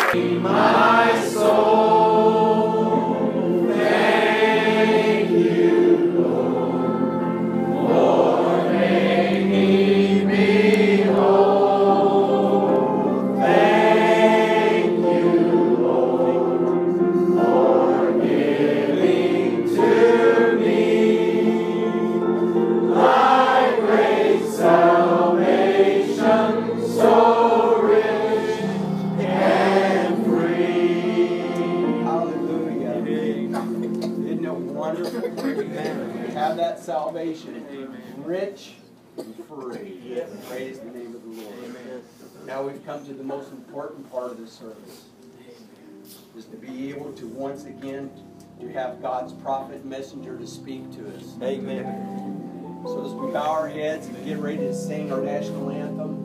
My soul, thank you, Lord, for making me whole. Thank you, Lord, for giving to me thy great salvation, so rich and free. Hallelujah. Isn't it wonderful to have that salvation? Rich and free. Praise the name of the Lord. Now we've come to the most important part of the service. Is to be able to once again to have God's prophet messenger to speak to us. Amen. So as we bow our heads and get ready to sing our national anthem,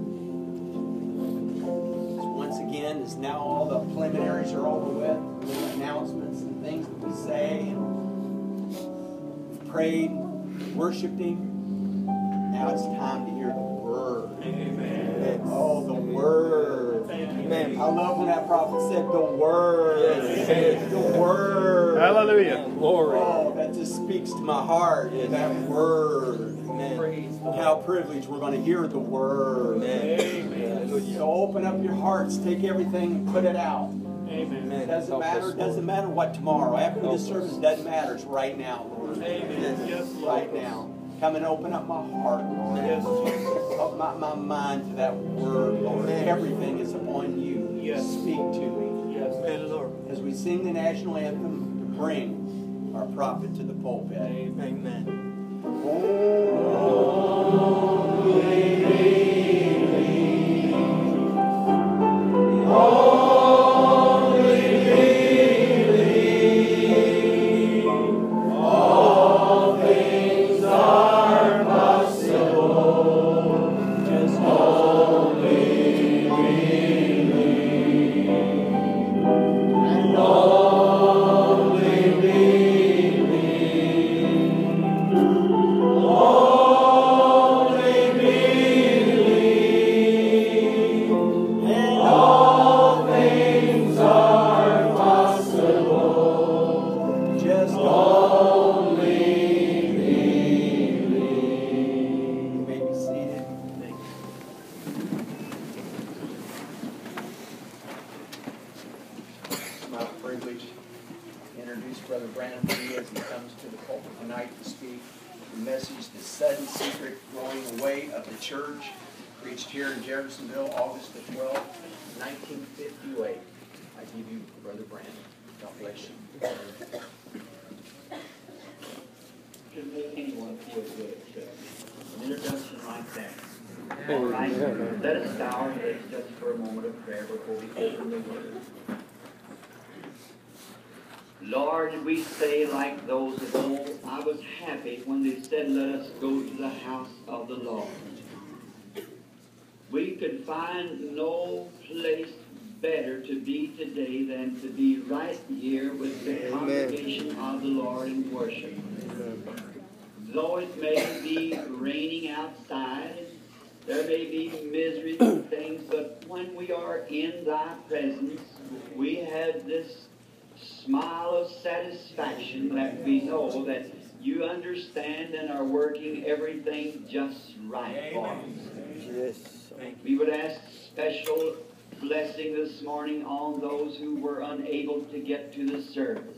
once again, as now all the preliminaries are over with, the announcements and things that we say, and we've prayed, worshipped Him. Now it's time to hear the Word. Amen. Oh, the Word. Amen. I love when that prophet said the Word. Yes. The Word. Hallelujah. Glory. Oh, that just speaks to my heart. Yes. That Word. Amen. How privileged we're going to hear the Word. Amen. So open up your hearts, take everything and put it out. Amen. Doesn't matter what tomorrow. After this service, doesn't matter. It's right now, Lord. Amen. Yes, right now. Come and open up my heart, Lord. Yes. Open up my mind to that Word, Lord. Everything is upon you. Yes. Speak to me. Yes. Lord. As we sing the national anthem, to bring our prophet to the pulpit. Amen. Lord, we say like those of old, I was happy when they said, let us go to the house of the Lord. We could find no place better to be today than to be right here with the congregation of the Lord in worship. Though it may be raining outside, there may be misery and things, but when we are in thy presence, we have this smile of satisfaction that we know that you understand and are working everything just right for us. Yes. We would ask special blessing this morning on those who were unable to get to the service.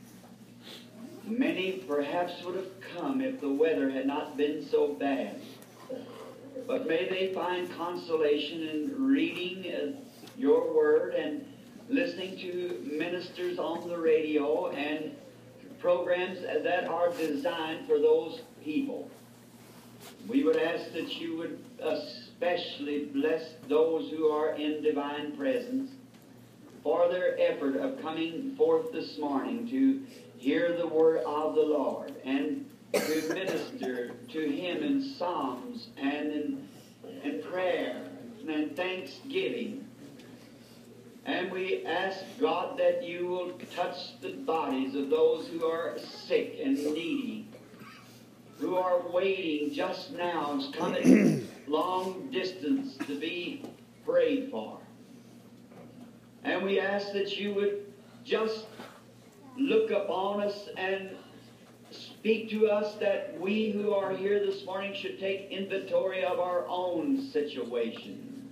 Many perhaps would have come if the weather had not been so bad. But may they find consolation in reading your word and listening to ministers on the radio and programs that are designed for those people. We would ask that you would especially bless those who are in divine presence for their effort of coming forth this morning to hear the word of the Lord and to minister to Him in psalms and in prayer and thanksgiving. And we ask, God, that you will touch the bodies of those who are sick and needy, who are waiting just now, coming long distance to be prayed for. And And we ask that you would just look upon us and speak to us, that we who are here this morning should take inventory of our own situation.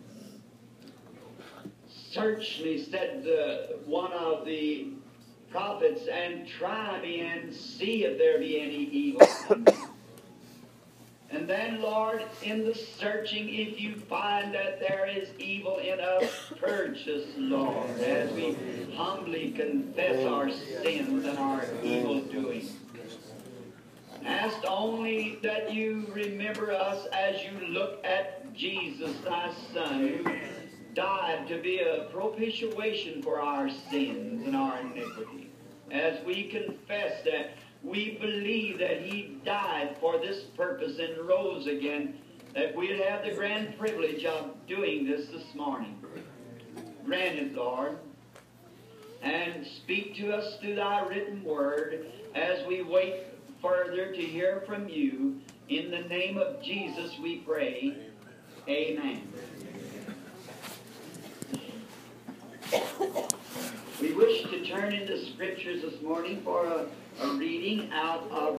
Search me, said one of the prophets, and try me and see if there be any evil in me. And then, Lord, in the searching, if you find that there is evil in us, purge us, Lord, as we humbly confess our sins and our evil doing. Ask only that you remember us as you look at Jesus, thy Son, who died to be a propitiation for our sins and our iniquity. As we confess that we believe that he died for this purpose and rose again, that we'd have the grand privilege of doing this morning. Grant it, Lord, and speak to us through thy written word as we wait further to hear from you. In the name of Jesus we pray. Amen. We wish to turn into Scriptures this morning for a reading out of